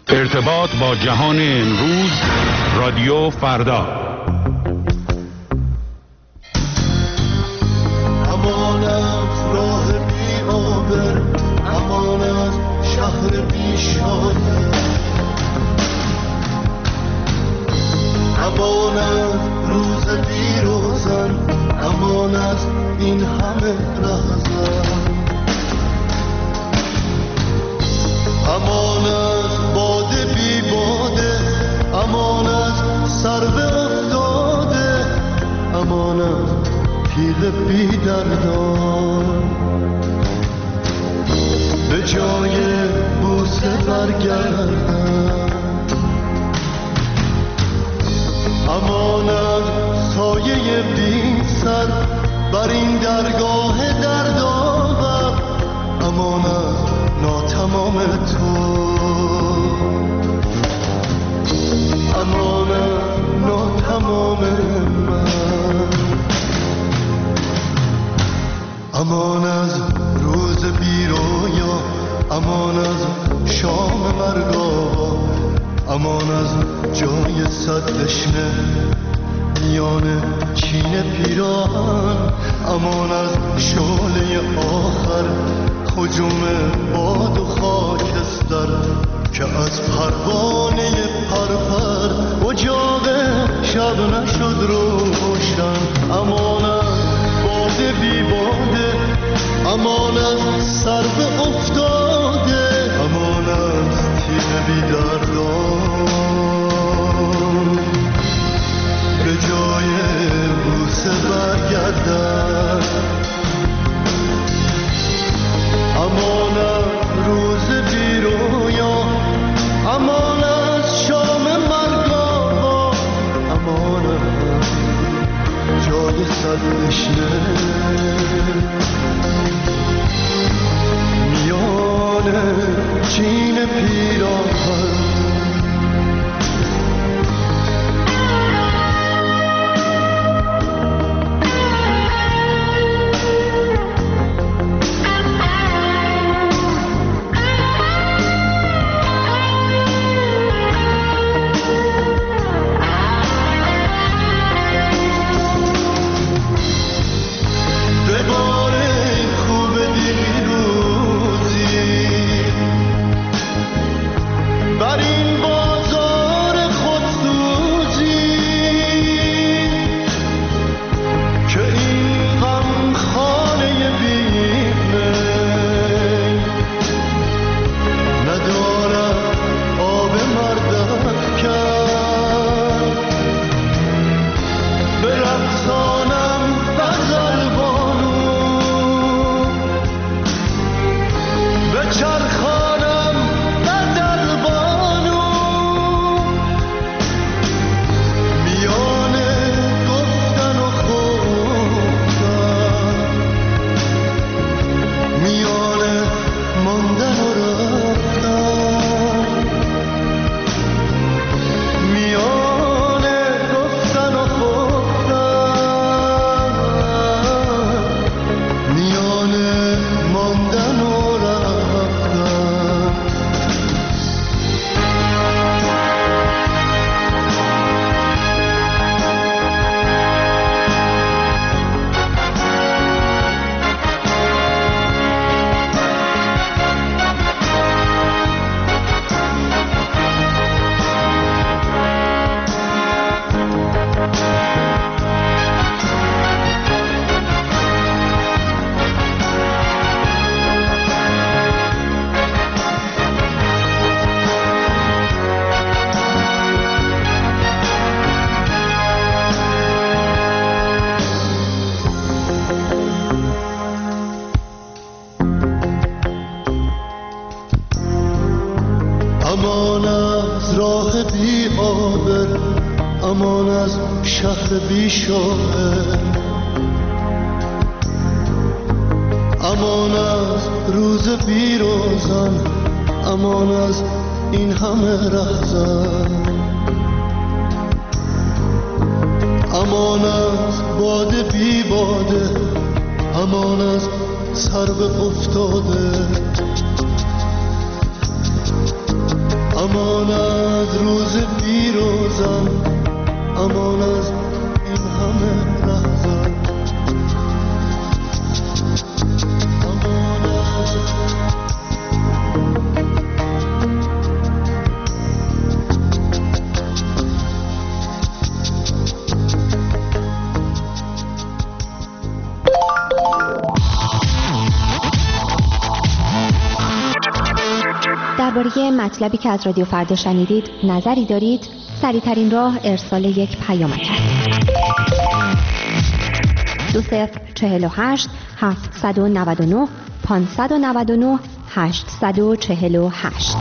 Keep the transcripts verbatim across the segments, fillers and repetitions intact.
ارتباط با جهان امروز، رادیو فردا. امانت راه بی آبر، امانت شهر بی شانه، امانت روز بی روزن، امانت این همه رهزن، امانت باده بی باده، امانت سر به افتاده، امانت تیغ بی دردان، به جای بوسه برگردن، امانت سایه بی سر بر این درگاه دردآور، امانت ناتمام تو، امانت ناتمام من، امان از روز بی رویا، امان از شام مرگاوا، امان از جای صد دشنه میان چین پیراهن، امان از شعله آخر هجوم باد و خاکستر که از پروانه پرپر اجاق شب نشد روشن، امانت باده بی باده، امانت سر به افتاده، امانت تیغ بی دردان، به جای بوسه برگردن، امانت روز بی رویا، امانت شام مرگاوا، امانت جای صد دشنه میان چین پیراهن. امان از شهر بی شاعر، امان از روز بی روزن، امان از این همه رهزن، امان از باده بی باده، امان از سر به افتاده، امان از روز پیروزان، امان از این همه لحظات، امان از درباره مطلبی که از رادیو فردا شنیدید نظری دارید؟ سریع‌ترین راه ارسال یک پیامک است. دو صفر چهل و هشت هفتصد و نود و نه پانصد و نود و نه هشتصد و چهل و هشت.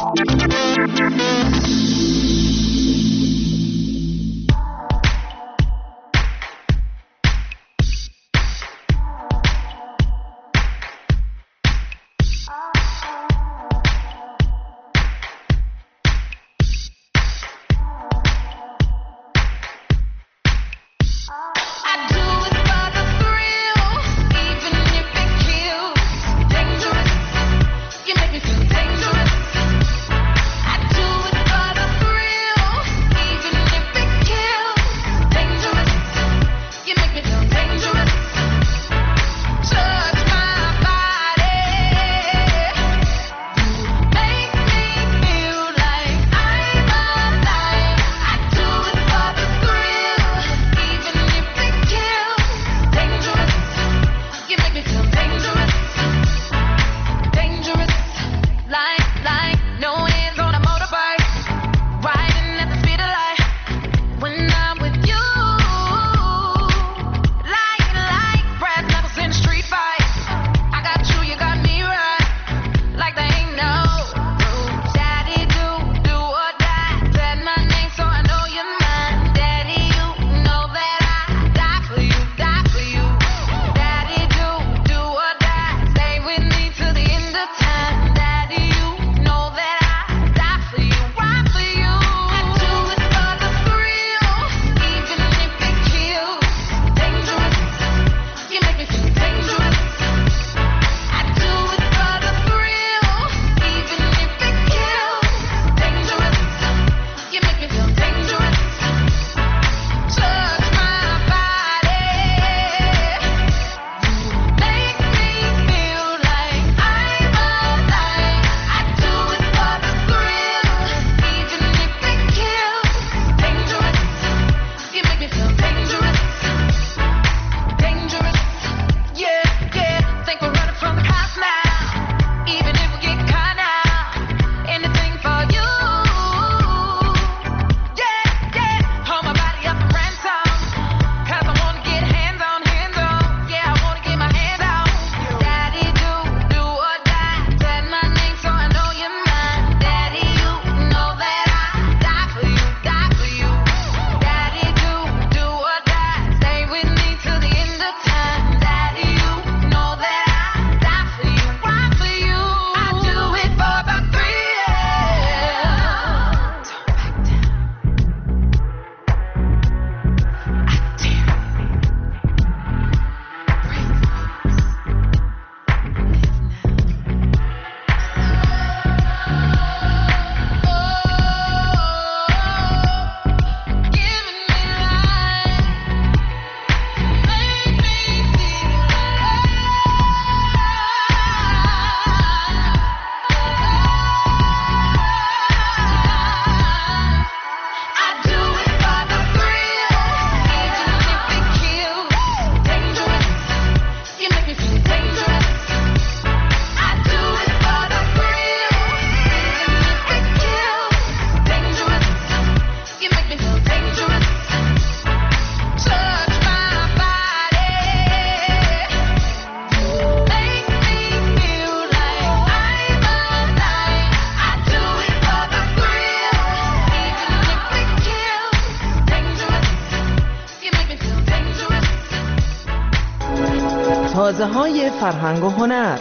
تازه‌های فرهنگ و هنر.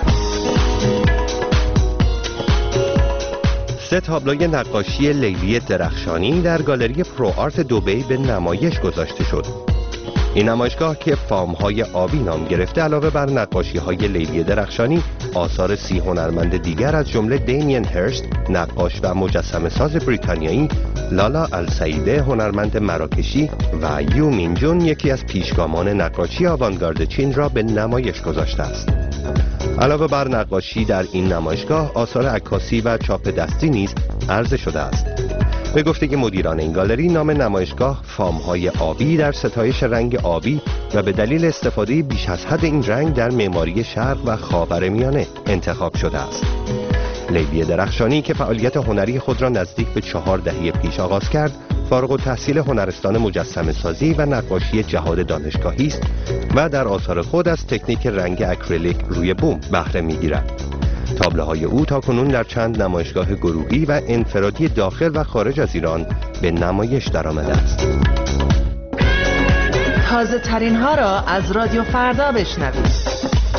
سه تابلوی نقاشی لیلی درخشانی در گالری پرو آرت دبی به نمایش گذاشته شد. این نمایشگاه که فام‌های آبی نام گرفته علاوه بر نقاشی‌های لیلی درخشانی آثار سی هنرمند دیگر از جمله دیمین هرست، نقاش و مجسمه ساز بریتانیایی، لالا السعیده، هنرمند مراکشی و یو مین جون، یکی از پیشگامان نقاشی آوانگارد چین را به نمایش گذاشته است. علاوه بر نقاشی در این نمایشگاه، آثار عکاسی و چاپ دستی نیز عرضه شده است. به گفته مدیران این گالری، نام نمایشگاه فام‌های آبی در ستایش رنگ آبی و به دلیل استفاده بیش از حد این رنگ در معماری شرق و خاورمیانه انتخاب شده است. لیلی درخشانی که فعالیت هنری خود را نزدیک به چهار دهه پیش آغاز کرد، فارغ التحصیل هنرستان مجسمه سازی و نقاشی جهاد دانشگاهی است و در آثار خود از تکنیک رنگ اکریلیک روی بوم بهره می‌گیرد. تابلوهای او تاکنون در چند نمایشگاه گروهی و انفرادی داخل و خارج از ایران به نمایش درآمده است. تازه ترین ها را از رادیو فردا بشنوید.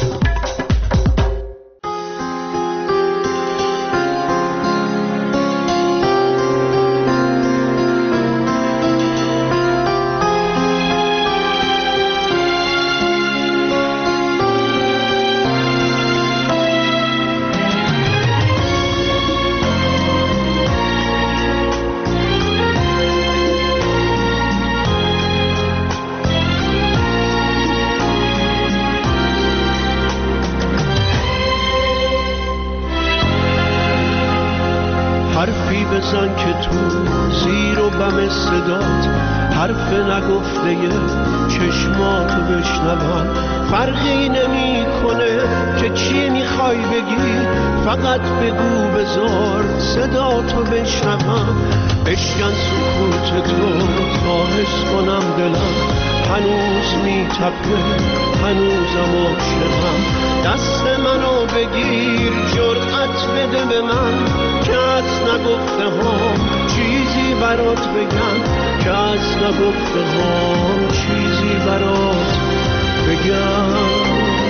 حرفی بزن که تو زیر و بم صدات، حرف نگفته چشماتو بشنوم. فرقی نمی کنه که چی میخوای بگی، فقط بگو بذار صداتو بشنوم. بشکن سکوت تو تا حس کنم دلم هنوز میتپه، هنوزم عاشقم. دست منو بگیر، جرأت بده به من که از نگفته هم چیزی برات بگم، که از نگفته هم چیزی برات بگم.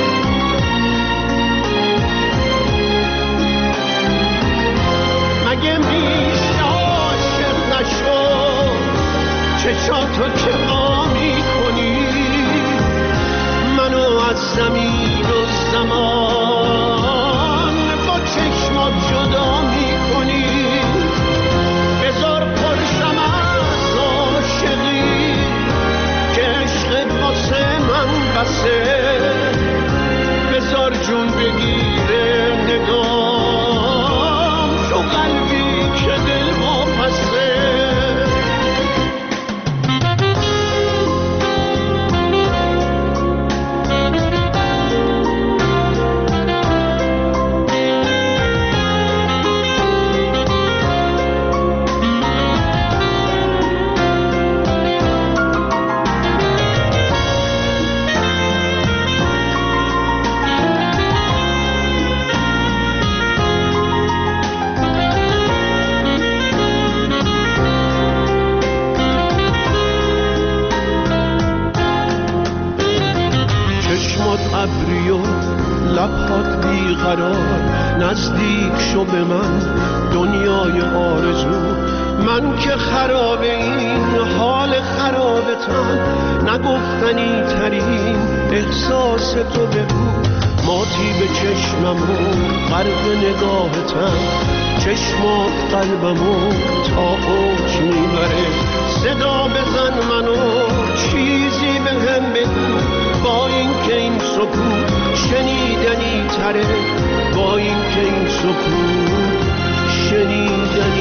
مگه میشه عاشق نشد، چشاتو که ما میکنی منو از زمین و زمان با چشمات جدا میکنی. بذار پرشم از عاشقی که عشقت واسه من بسه، بذار جون بگیره نگام تو قلبی که دل واپسه. ابری و لبهات بیقرار، نزدیک شو به من دنیای آرزو. من که خراب این حال خرابتم، نگفتنی ترین احساس تو بگو. ماتی به چشمم و غرق نگاهتم، چشمات قلبمو تا اوج میبره. صدا بزن منو چیزی بهم بگو، با این که این سکوت شنیدنی تره، با این که این سکوت شنیدنی